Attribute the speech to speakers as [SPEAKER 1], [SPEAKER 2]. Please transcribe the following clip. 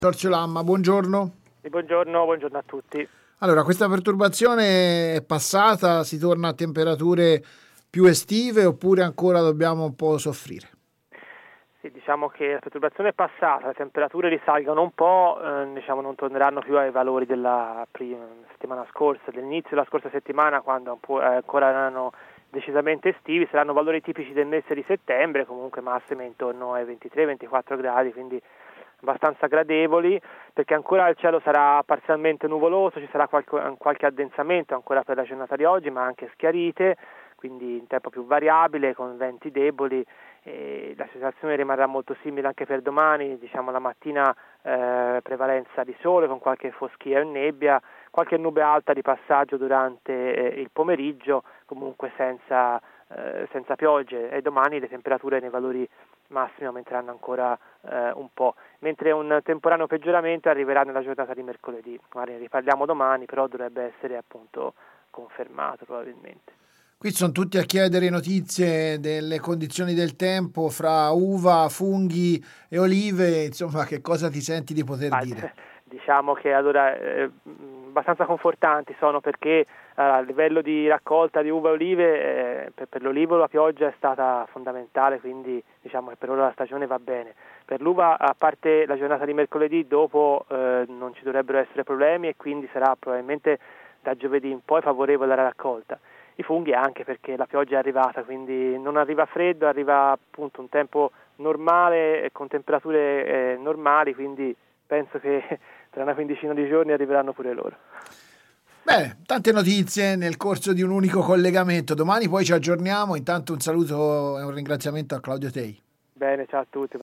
[SPEAKER 1] Giorgio Lamma, buongiorno.
[SPEAKER 2] Buongiorno a tutti.
[SPEAKER 1] Allora, questa perturbazione è passata, si torna a temperature più estive oppure ancora dobbiamo un po' soffrire?
[SPEAKER 2] Sì, diciamo che la perturbazione è passata, le temperature risalgono un po', non torneranno più ai valori della settimana scorsa, dell'inizio della scorsa settimana, quando ancora erano decisamente estivi. Saranno valori tipici del mese di settembre, comunque massime intorno ai 23-24 gradi, quindi abbastanza gradevoli, perché ancora il cielo sarà parzialmente nuvoloso, ci sarà qualche addensamento ancora per la giornata di oggi, ma anche schiarite, quindi in tempo più variabile, con venti deboli. E la situazione rimarrà molto simile anche per domani, la mattina prevalenza di sole con qualche foschia e nebbia, qualche nube alta di passaggio durante il pomeriggio, comunque senza piogge, e domani le temperature nei valori massimi aumenteranno ancora un po', mentre un temporaneo peggioramento arriverà nella giornata di mercoledì. Magari ne riparliamo domani, però dovrebbe essere appunto confermato probabilmente.
[SPEAKER 1] Qui sono tutti a chiedere notizie delle condizioni del tempo fra uva, funghi e olive, insomma, che cosa ti senti di poter dire?
[SPEAKER 2] Diciamo che allora abbastanza confortanti sono, perché a livello di raccolta di uva e olive per l'olivo la pioggia è stata fondamentale, quindi diciamo che per ora la stagione va bene. Per l'uva, a parte la giornata di mercoledì, dopo non ci dovrebbero essere problemi, e quindi sarà probabilmente da giovedì in poi favorevole alla raccolta. I funghi anche, perché la pioggia è arrivata, quindi non arriva freddo, arriva appunto un tempo normale con temperature normali, quindi penso che tra una quindicina di giorni arriveranno pure loro.
[SPEAKER 1] Bene, tante notizie nel corso di un unico collegamento. Domani poi ci aggiorniamo. Intanto un saluto e un ringraziamento a Claudio Tei.
[SPEAKER 2] Bene, ciao a tutti.